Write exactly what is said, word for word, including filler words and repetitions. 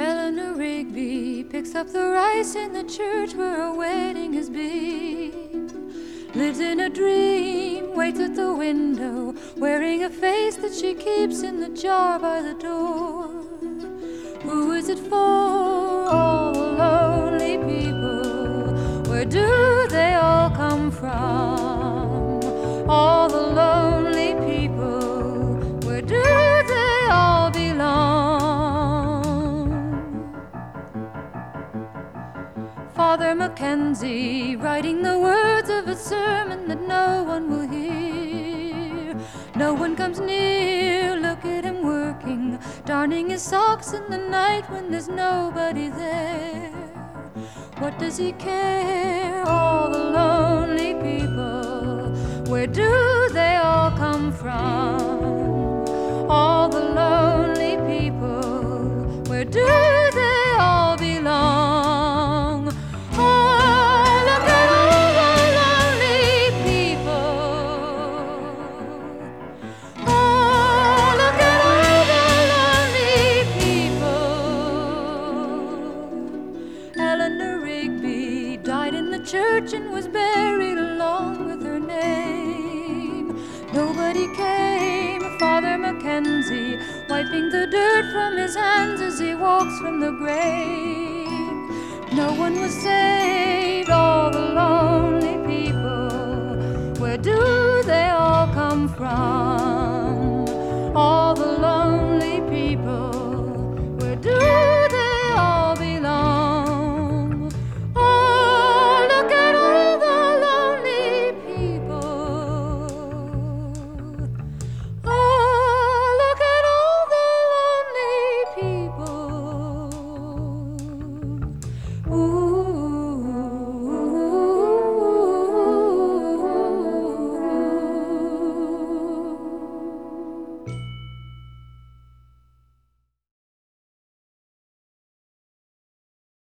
Eleanor Rigby picks up the rice in the church where a wedding has been. Lives in a dream, waits at the window, wearing a face that she keeps in the jar by the door. Who is it for? All the lonely people. Where do they all come from? All the lonely people. Where do they all belong? Father Mackenzie, writing the words of a sermon that no one will hear. No one comes near, look at him working, darning his socks in the night when there's nobody there. What does he care? All the lonely people. Where do they all come from? All the lonely people. Where do they all belong? Oh, look at all the lonely people. Oh, look at all the lonely people. Eleanor Rigby died in the church and was buried along with her name. Nobody came. Father Mackenzie, wiping the dirt from his hands as he walks from the grave. No one was saved. All the lonely people. Where do they all come from?